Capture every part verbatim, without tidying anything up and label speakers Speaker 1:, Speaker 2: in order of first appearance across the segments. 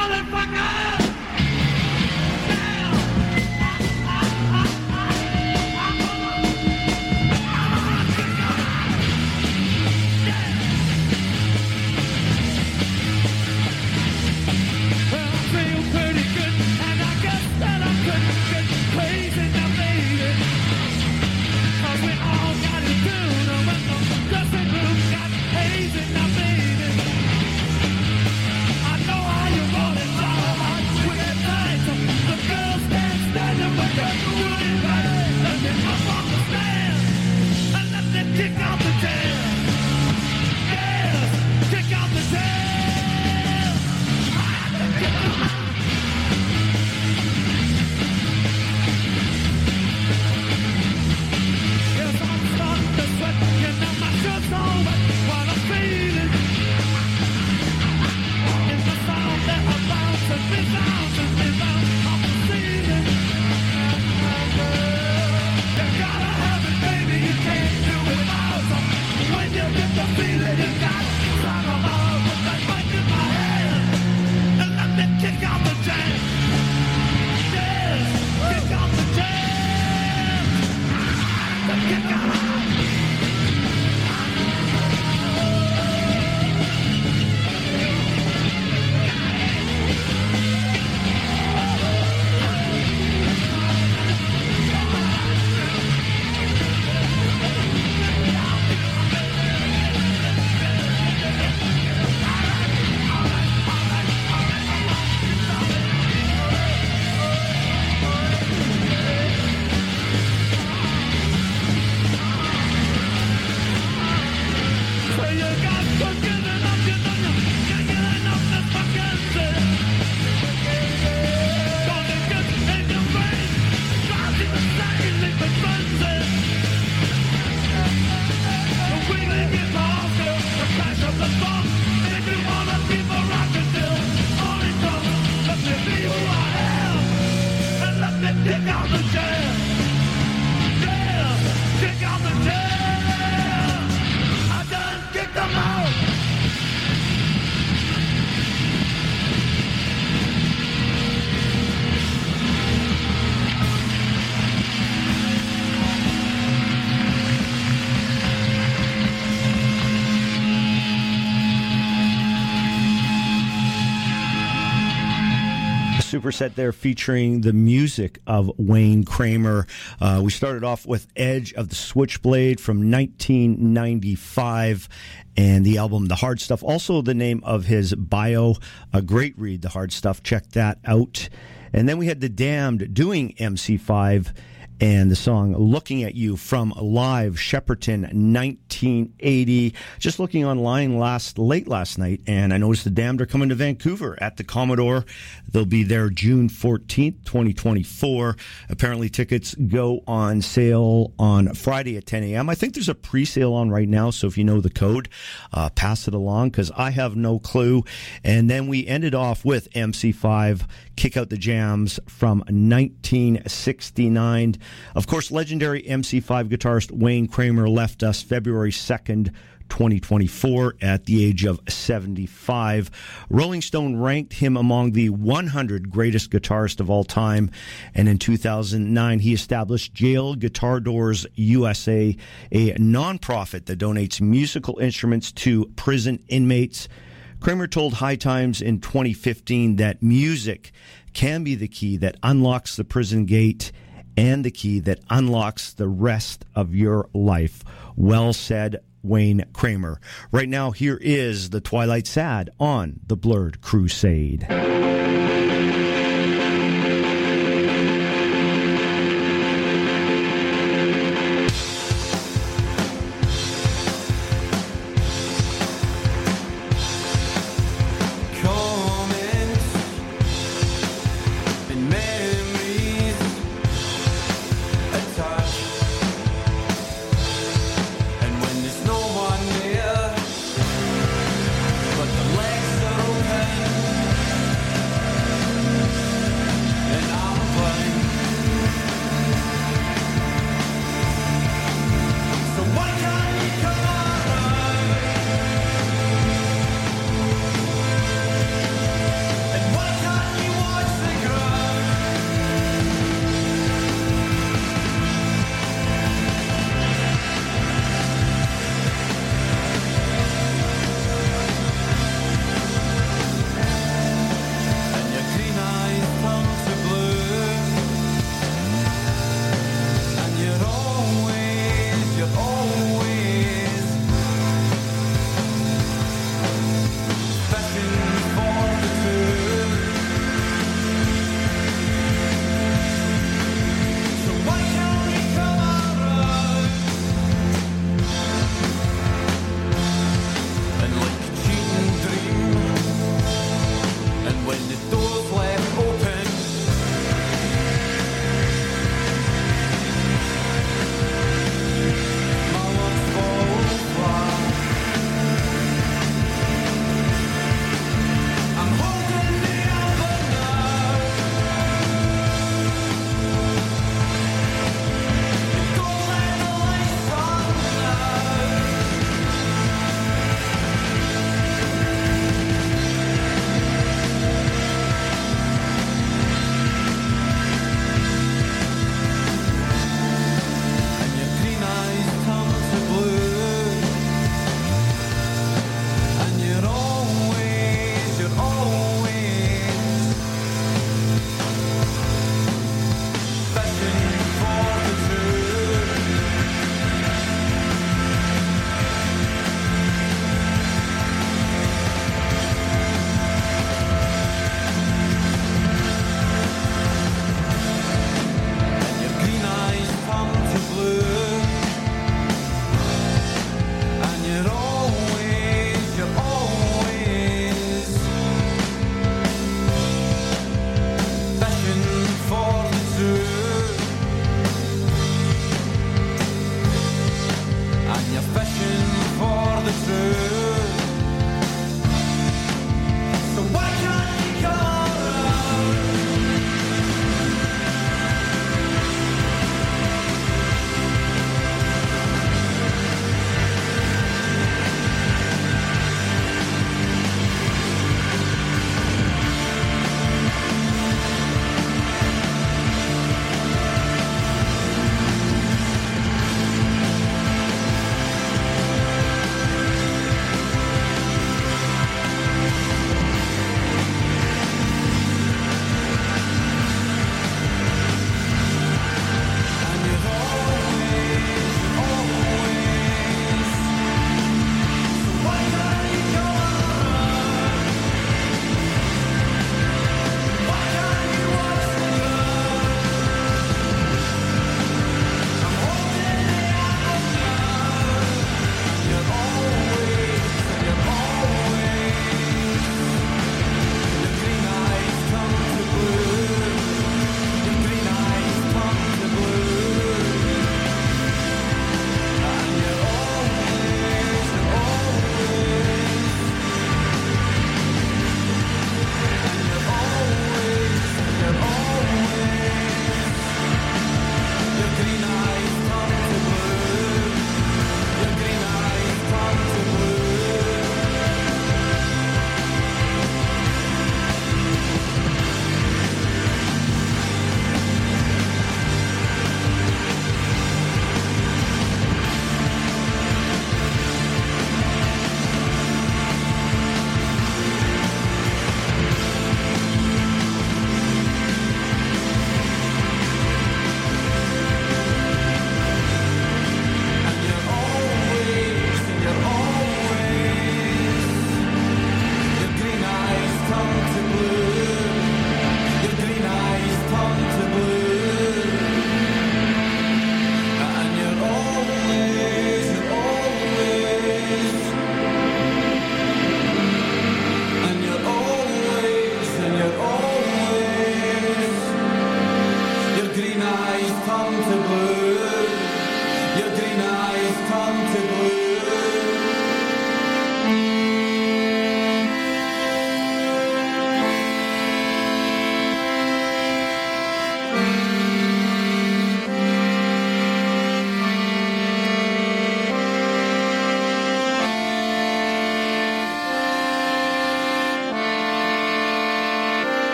Speaker 1: Superset there featuring the music of Wayne Kramer. Uh, we started off with Edge of the Switchblade from nineteen ninety-five and the album The Hard Stuff. Also the name of his bio. A great read, The Hard Stuff. Check that out. And then we had The Damned doing M C five and the song Looking at You from Live Shepperton nineteen eighty. Just looking online last late last night, and I noticed the Damned are coming to Vancouver at the Commodore. They'll be there June fourteenth, twenty twenty-four. Apparently tickets go on sale on Friday at ten a.m. I think there's a pre-sale on right now, so if you know the code, uh, pass it along, because I have no clue. And then we ended off with M C five, Kick Out the Jams from nineteen sixty-nine. Of course, legendary M C five guitarist Wayne Kramer left us February second, twenty twenty-four at the age of seventy-five. Rolling Stone ranked him among the one hundred greatest guitarists of all time, and in two thousand nine he established Jail Guitar Doors U S A, a nonprofit that donates musical instruments to prison inmates. Kramer told High Times in twenty fifteen that music can be the key that unlocks the prison gate and the key that unlocks the rest of your life. Well said, Wayne Kramer. Right now, here is The Twilight Sad on The Blurred Crusade.
Speaker 2: But the legs are open.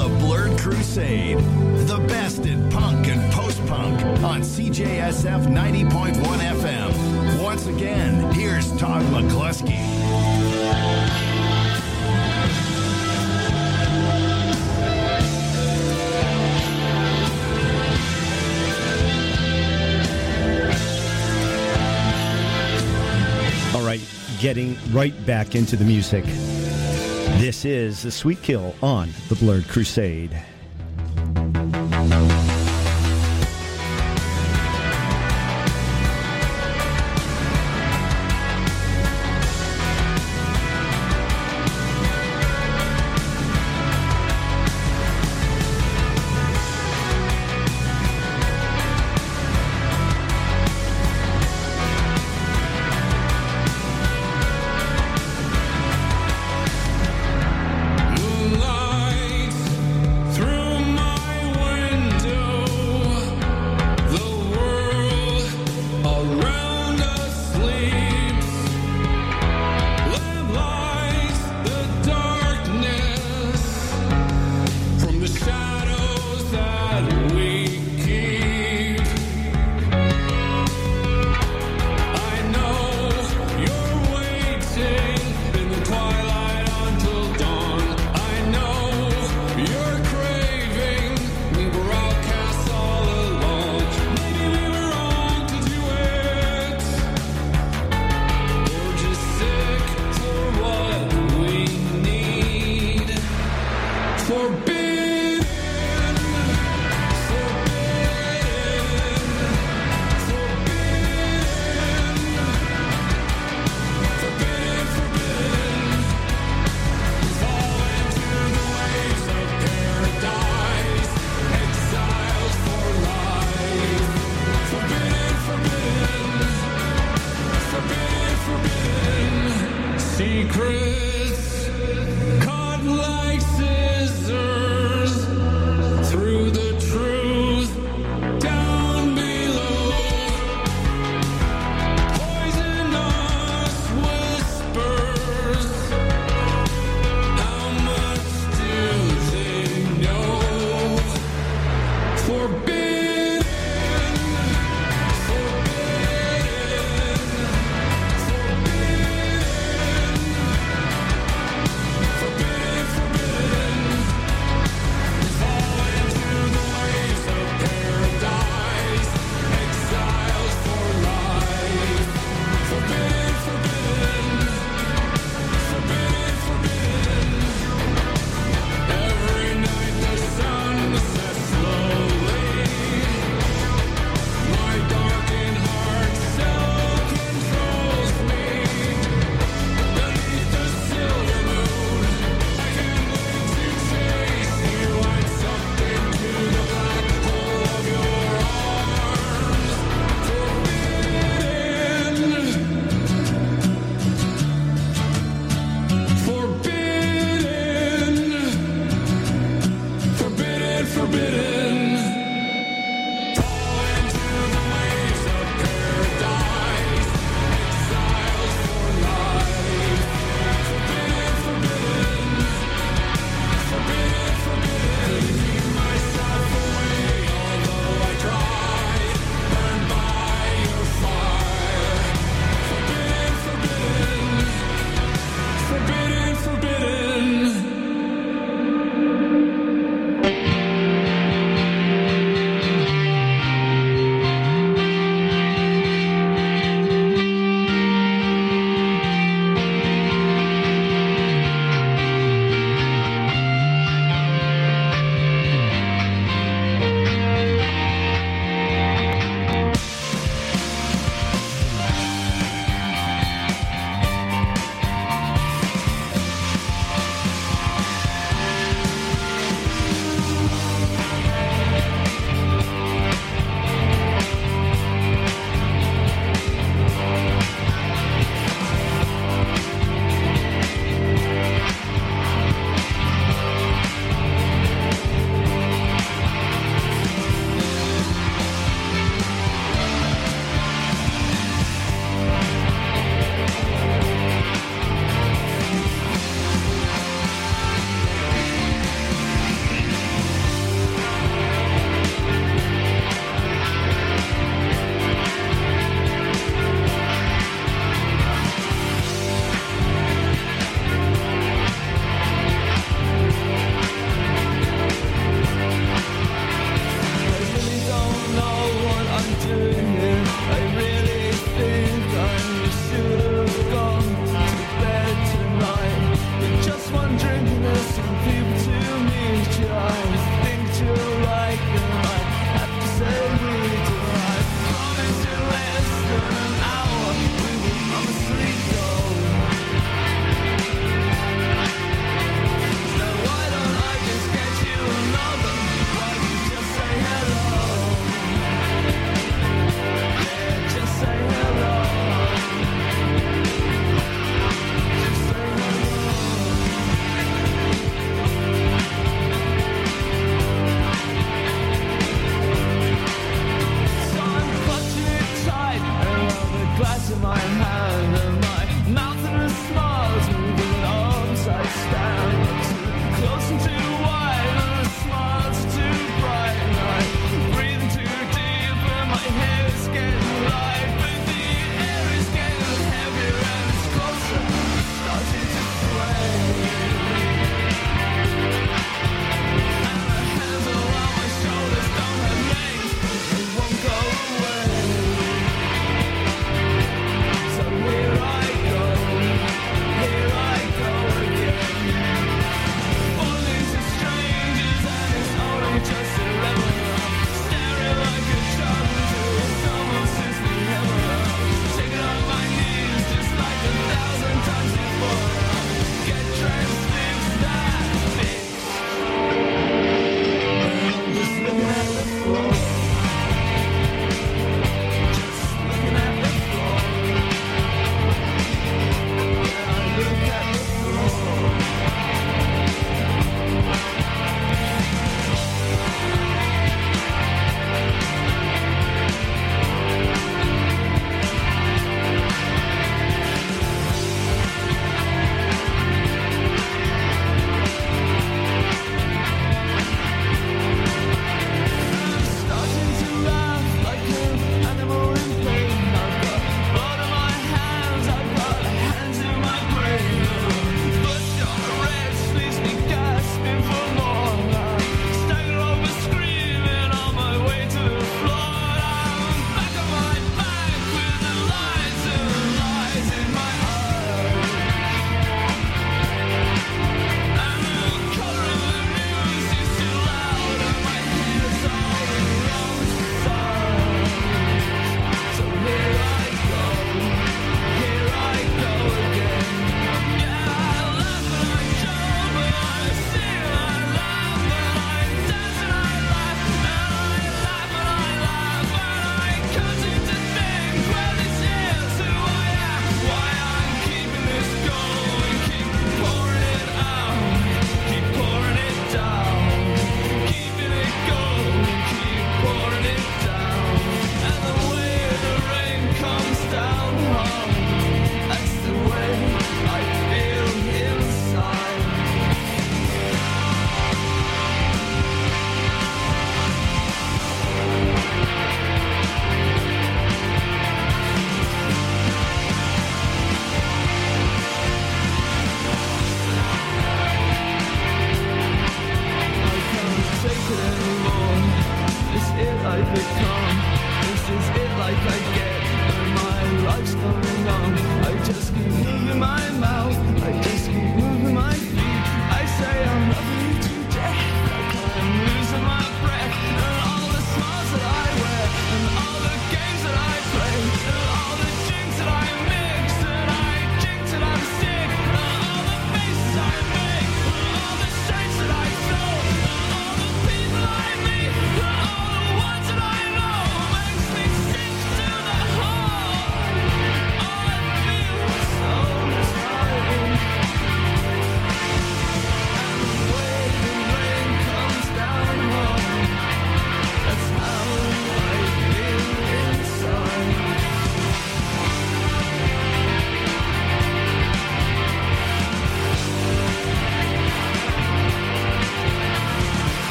Speaker 2: The Blurred Crusade. The best in punk and post-punk on C J S F ninety point one F M. Once again, here's Todd McCluskey.
Speaker 1: All right, getting right back into the music. This is the Sweet Kill on The Blurred Crusade.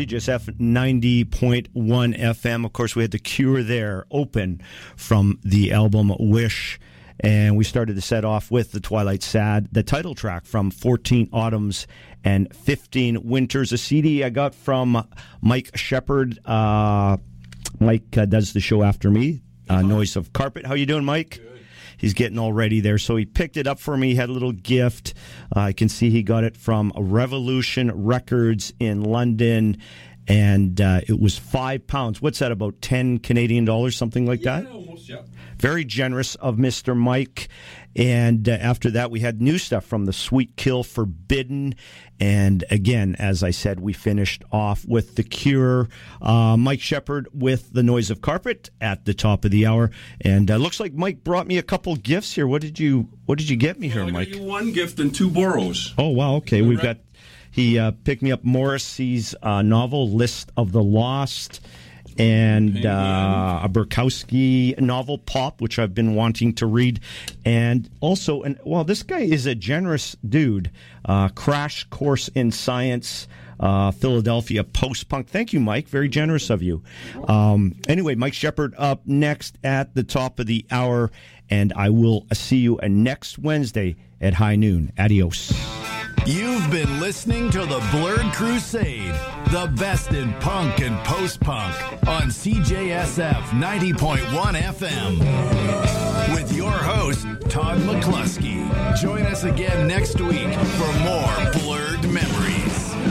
Speaker 1: J S F ninety point one F M. Of course, we had The Cure there, Open, from the album Wish. And we started the set off with The Twilight Sad, the title track from fourteen Autumns and fifteen Winters, a C D I got from Mike Shepard. Uh, Mike uh, does the show after me, uh, Noise of Carpet. How you doing, Mike?
Speaker 3: Good.
Speaker 1: He's getting all ready there. So he picked it up for me, had a little gift. Uh, I can see he got it from Revolution Records in London. And uh, it was five pounds. What's that, about ten Canadian dollars, something like
Speaker 3: yeah,
Speaker 1: that?
Speaker 3: Almost, yeah.
Speaker 1: Very generous of Mister Mike. And uh, after that, we had new stuff from the Sweet Kill Forbidden. And again, as I said, we finished off with The Cure. Uh, Mike Shepard with The Noise of Carpet at the top of the hour. And uh, looks like Mike brought me a couple gifts here. What did you What did you get me
Speaker 3: well,
Speaker 1: here,
Speaker 3: I got
Speaker 1: Mike?
Speaker 3: you one gift and two borrows.
Speaker 1: Oh, wow. Okay,
Speaker 3: You're
Speaker 1: we've
Speaker 3: right.
Speaker 1: got... He uh, picked me up Morrissey's uh, novel, List of the Lost, and uh, a Bukowski novel, Pop, which I've been wanting to read. And also, and well, this guy is a generous dude. Uh, Crash Course in Science, uh, Philadelphia post-punk. Thank you, Mike. Very generous of you. Um, anyway, Mike Shepard up next at the top of the hour, and I will see you next Wednesday at high noon. Adios.
Speaker 2: You've been listening to The Blurred Crusade, the best in punk and post-punk on C J S F ninety point one F M. With your host, Todd McCluskey. Join us again next week for more Blurred Memories.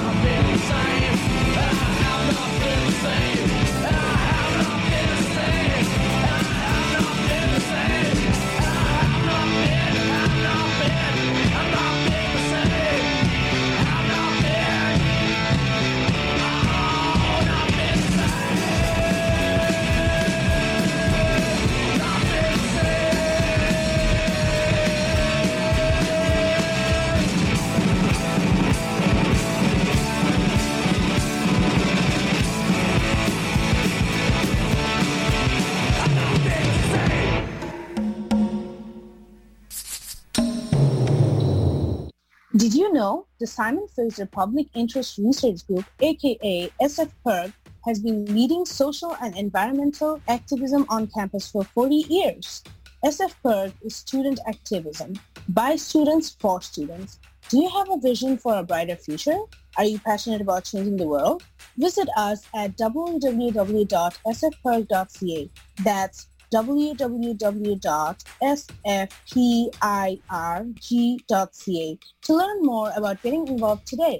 Speaker 4: Did you know the Simon Fraser Public Interest Research Group, aka S F P I R G, has been leading social and environmental activism on campus for forty years? S F P I R G is student activism, by students, for students. Do you have a vision for a brighter future? Are you passionate about changing the world? Visit us at w w w dot s f p i r g dot c a. That's w w w dot s f p i r g dot c a to learn more about getting involved today.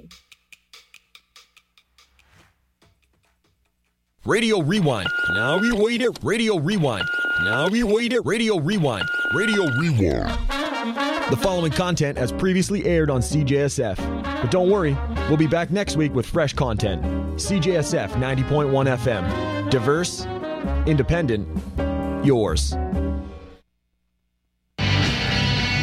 Speaker 5: Radio Rewind. Now rewind it. Radio Rewind. Now rewind it. Radio Rewind. Radio Rewind. The following content has previously aired on C J S F. But don't worry, we'll be back next week with fresh content. C J S F ninety point one F M. Diverse, independent, yours.